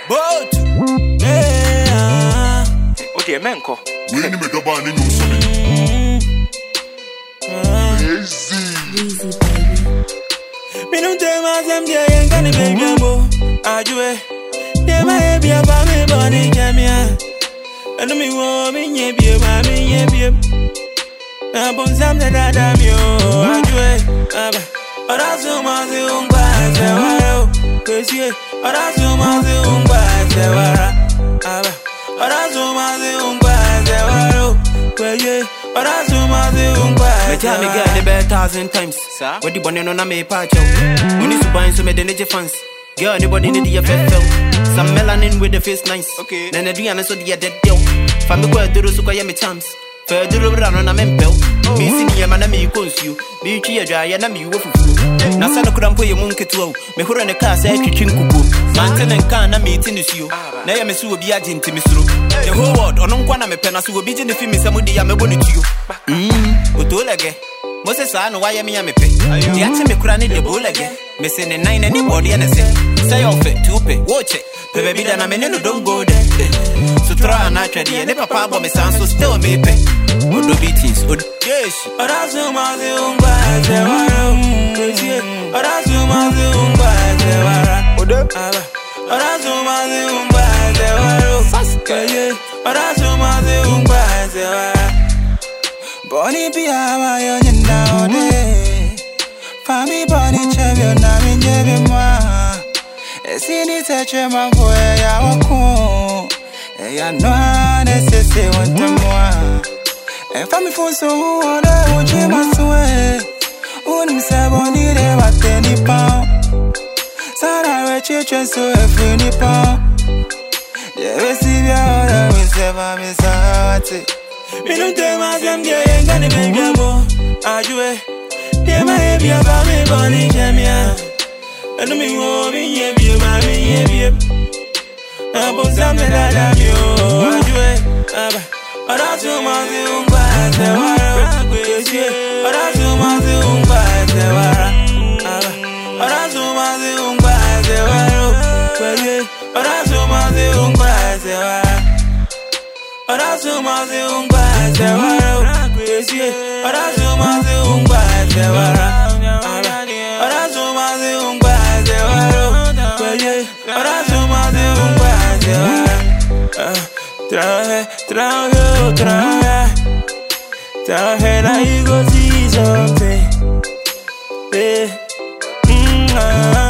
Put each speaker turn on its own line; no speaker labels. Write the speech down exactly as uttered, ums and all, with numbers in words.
Boat. Yeah. What do you mean, ko?
We need me double and you so me. Easy.
Easy, baby.
Me no tell myself yeah, you can't be gambo. Ajue. Yeah, my baby, I'm a bunny jamia. And me want me yeah, be my me yeah, be. I'm on some that I'm you. Ajue. Aba. Ora suma se ungwa se waro. Kwesi. Ora suma se ungwa se wara. Aba. Ora suma se ungwa se waro. Kwesi. Ora suma se ungwa.
Me tell me girl the best thousand times. What the bunny no na me patch out. Money to buy so me the neje fans. Girl anybody need the F F L. Some melanin with the face nice.
Okay.
Then I do and so the dead deal. Family go do so kwa me chance. Fair do run na me belt. Me see man na me cons you. Me twi adwa na me wo fufu. Na sa no krampo ye munke to. Me horo ne car say twitwin kuku. Manten en kan na me tinus you. Na ye me so obi agenti me suro. The whole world ono nkwa na me pe na so obi je ne fi me samudi ya me bonu tuyo. Mm. Otolege. Moses I know why me am pe. The ache me kura ni de bolege. Me say ne nine anybody and say. Say off it, two pay, watch it. Baby that I'm in no don't go there. So try and actually and papa but me sound so still me pay. Odo beatings, od yes.
Ora suma se ungwa se waro. Kwesi. Ora suma se ungwa se wara.
Odo.
Aba. Ora suma se ungwa se waro. Kwesi. Ora suma se ungwa se wara. Bonnie be our young nowadays. Family bonnie champion, na me nyebi mwa. Esini teche mambo ya wako. Ya noa nesese wante mwa. E family fonso uone uji maswe. Uni msebo nire wate nipa. Sara weche chenso efu nipa. Jewe sibia ora wiseva misawate. Me no tell myself yeah, you can't be gambo. Ajue. Yeah, my baby, I'm a bunny jamia. And me want me yeah, be my me yeah, be. I'm on some that I'm you. Ajue. Aba. Ora suma se ungwa se wara. Kwesi. Ora suma se ungwa se wara. Aba. Ora suma se ungwa se wara. Kwesi. Ora suma se ungwa se wara. Ora suma se ungwa se wara. Kwesi. Ora suma se ungwa se wara. Ora suma se ungwa se wara. Kwesi. Ora suma se ungwa se wara. Traje, traje, traje. Traje la ego si something. Eh. Mm, ah.